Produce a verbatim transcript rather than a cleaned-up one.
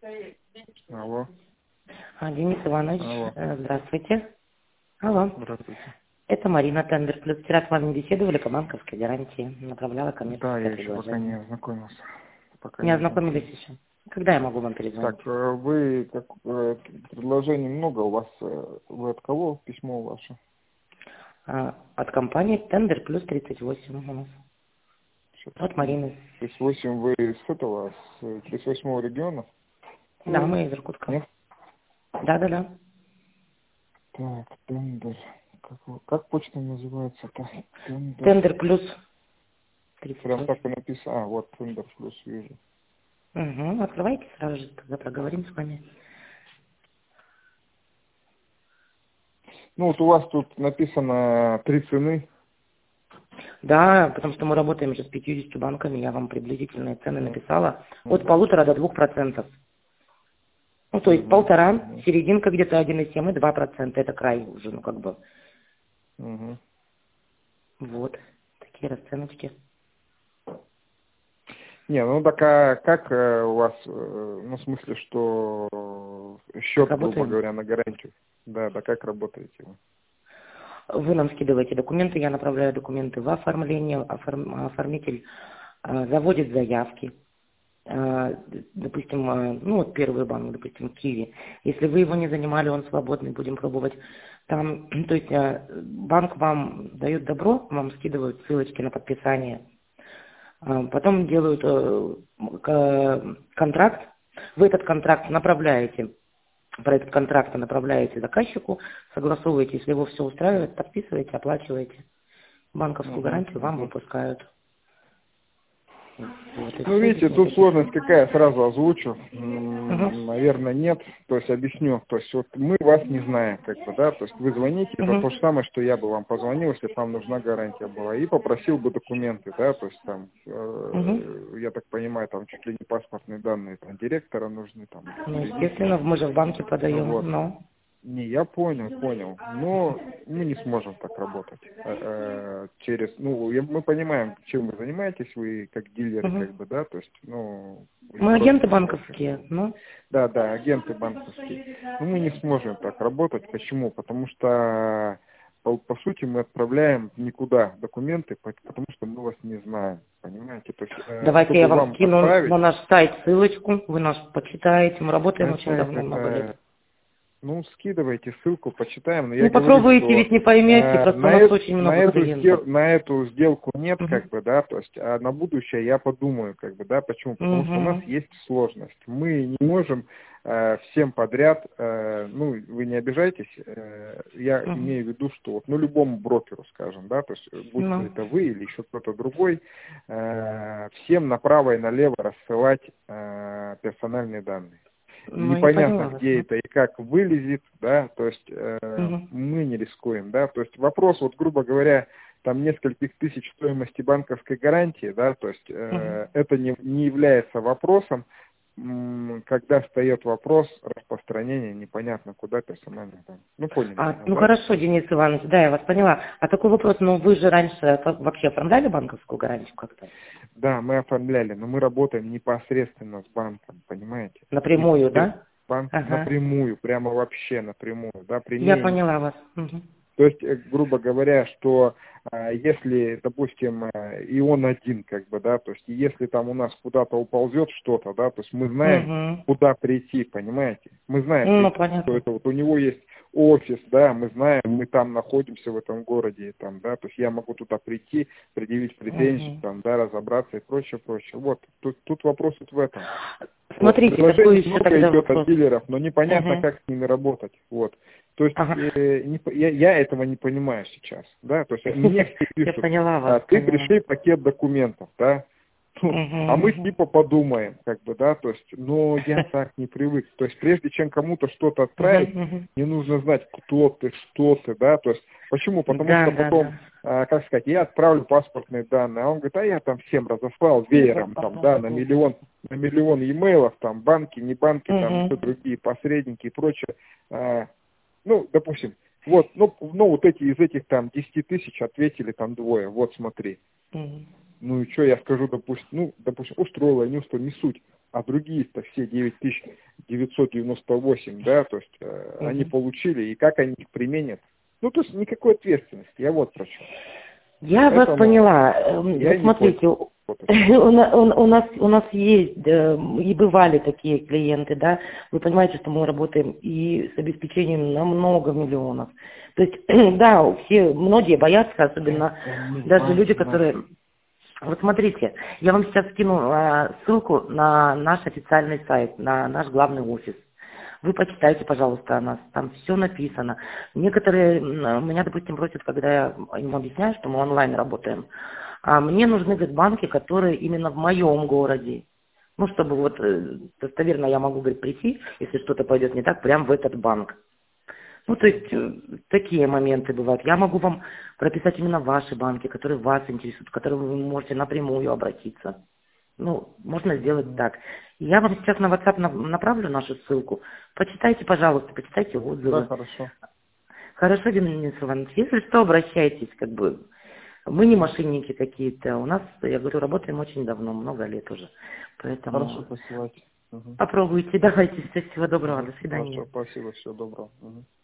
Алло. А, Денис Иванович, Алло. э, здравствуйте. Алло. Здравствуйте. Это Марина Тендер Плюс. Вчера с вами беседовали по банковской гарантии. Направляла Да, коммерческое я еще пока не предложение. ознакомился. Пока Не не ознакомились ознакомился. еще? Когда я могу вам перезвонить? Так, э, вы, как, э, предложений много у вас, э, вы от кого письмо ваше? А, от компании Тендер Плюс тридцать восемь у нас. Сейчас. От Марины. тридцать восемь вы с этого, с тридцать восьмого региона? Да, мы из Иркутска. Нет? Да-да-да. Так, тендер. Как, его- как почта называется-то? Тендер. Тендер Плюс тридцать Прям так и восемь. написано. А, вот тендер плюс вижу. Угу. Открывайте сразу же, тогда проговорим с вами. Ну вот у вас тут написано три цены. Да, потому что мы работаем уже с пятьюдесятью банками, я вам приблизительные цены Мгм. написала. От Мгм. полутора до двух процентов. Ну, то есть Мгм. полтора, Мгм. серединка где-то один и семь и два процента. Это край уже, ну, как бы. Мгм. Вот. Такие расценочки. Не, ну так а как э, у вас, э, ну в смысле, что Как счет, грубо работаем? говоря, на гарантию? Да, да, как работаете вы? Вы нам скидываете документы, я направляю документы в оформление, оформ- оформитель э, заводит заявки. Э, допустим, э, ну вот первый банк, допустим, Киви. Если вы его не занимали, он свободный, будем пробовать. Там, то есть э, банк вам дает добро, вам скидывают ссылочки на подписание. Э, Потом делают э, к- контракт. Вы этот контракт направляете, проект контракта направляете заказчику, согласовываете, если его все устраивает, подписываете, оплачиваете. Банковскую Мгм. гарантию вам Мгм. выпускают. Вот и Ну, все, здесь видите, тут никаких. сложность какая, сразу озвучу. Угу. М, Наверное, нет. То есть объясню. То есть вот мы вас не знаем, как бы, да. То есть вы звоните, это Угу. то же самое, что я бы вам позвонил, если бы вам нужна гарантия была, и попросил бы документы, да. То есть там, Угу. э, я так понимаю, там чуть ли не паспортные данные там директора нужны, там, или Ну, учредителя. естественно, мы же в банке подаем, Вот. но. Не, я понял, понял. Но мы не сможем так работать. Э, э, Через, ну, я- мы понимаем, чем вы занимаетесь, вы как дилеры, Угу. как бы, да, то есть, ну, или Мы агенты брокеры больше. банковские, но. Да, да, агенты банковские. Но мы не сможем так работать. Почему? Потому что, по, по сути, мы отправляем никуда документы, по- потому что мы вас не знаем. Понимаете? То есть, э, Давайте я чтобы вам вам скину отправить, на наш сайт ссылочку, вы нас почитаете, мы работаем на очень сайт, давно, много э, лет. ну, скидывайте ссылку, почитаем. Но я Ну, говорю, попробуйте, что ведь не поймете, э, просто у на, нас эт- очень на, много эту клиентов. сдел- на эту сделку нет, Угу. как бы, да, то есть, а на будущее я подумаю, как бы, да, почему? Потому что у нас Угу. есть сложность. Мы не можем э, всем подряд, э, ну, вы не обижайтесь, э, я Угу. имею в виду, что вот, ну, любому брокеру, скажем, да, то есть, э, будь то Ну, это вы или еще кто-то другой, э, всем направо и налево рассылать э, персональные данные. ну, я Непонятно, поняла вас. где это и как вылезет, да, то есть э, Угу. мы не рискуем, да, то есть вопрос, вот, грубо говоря, там нескольких тысяч стоимости банковской гарантии, да, то есть Угу. э, это не, не является вопросом, м, когда встает вопрос распространения непонятно куда персональных данных. Ну, поняли А, меня, ну да? хорошо, Денис Иванович, да, я вас поняла. А такой вопрос, ну вы же раньше по- вообще оформляли банковскую гарантию как-то? Да, мы оформляли, но мы работаем непосредственно с банком, понимаете? И Напрямую, да? банк Ага. напрямую, прямо вообще напрямую, да, Я прямее поняла вас. Угу. То есть, э, грубо говоря, что а, если, допустим, э, и он один, как бы, да, то есть, если там у нас куда-то уползет что-то, да, то есть мы знаем, Угу. куда прийти, понимаете? Мы знаем, что Ну, что понятно. это вот у него есть офис, да, мы знаем, мы там находимся в этом городе, там, да, то есть я могу туда прийти, предъявить претензии, Угу. там, да, разобраться и прочее, прочее. Вот, тут, тут вопрос вот в этом. Вот. Смотрите, такой Предложений еще много тогда идет от вопрос. дилеров, но непонятно, Угу. как с ними работать. Вот. То есть Ага. э, не по- я, я этого не понимаю сейчас. Да? То есть мне все Я пишут, поняла вас, а, ты поняла. пришли пакет документов, да? Ну, а мы Угу. типа подумаем, как бы, да, то есть, но я так не привык. То есть прежде чем кому-то что-то отправить, Угу. мне нужно знать, кто ты, что ты, да, то есть, почему? Потому Да, что да, потом, да. а, как сказать, я отправлю паспортные данные, а он говорит, а я там всем разослал веером, там, да, на миллион, на миллион e-mailов, там, банки, не банки, там, Угу. еще другие посредники и прочее. А, ну, допустим, вот, ну, ну, вот эти, из этих там десяти тысяч ответили там двое, вот смотри. Угу. Ну и что я скажу, допустим, ну, допустим, устроила, не устроила, не суть. А другие-то все девять тысяч девятьсот девяносто восемь, да, то есть э, Мгм. они получили, и как они их применят. Ну, то есть никакой ответственности, я вот про что. Я вас Поэтому поняла. Эм, я Вот не смотрите, против у работать. у на- у- у нас у нас есть э, и бывали такие клиенты, да. Вы понимаете, что мы работаем и с обеспечением на много миллионов. То есть, да, все многие боятся, особенно даже люди, которые. Вот смотрите, я вам сейчас скину а, ссылку на наш официальный сайт, на наш главный офис. Вы почитайте, пожалуйста, о нас, там все написано. Некоторые м, меня, допустим, просят, когда я им объясняю, что мы онлайн работаем, а мне нужны говорит, банки, которые именно в моем городе. Ну, чтобы вот э, достоверно я могу, говорит, прийти, если что-то пойдет не так, прям в этот банк. Ну, то есть э, такие моменты бывают. Я могу вам прописать именно ваши банки, которые вас интересуют, к которым вы можете напрямую обратиться. Ну, можно сделать так. Я вам сейчас на WhatsApp на- направлю нашу ссылку. Почитайте, пожалуйста, почитайте Да, отзывы. хорошо. Хорошо, Денис Иванович, если что, обращайтесь, как бы. Мы не мошенники какие-то. У нас, я говорю, работаем очень давно, много лет уже. Хорошо, Поэтому посылайте. Угу. попробуйте. Давайте. Всего доброго. Угу. До свидания. Хорошо, спасибо, всего доброго. Угу.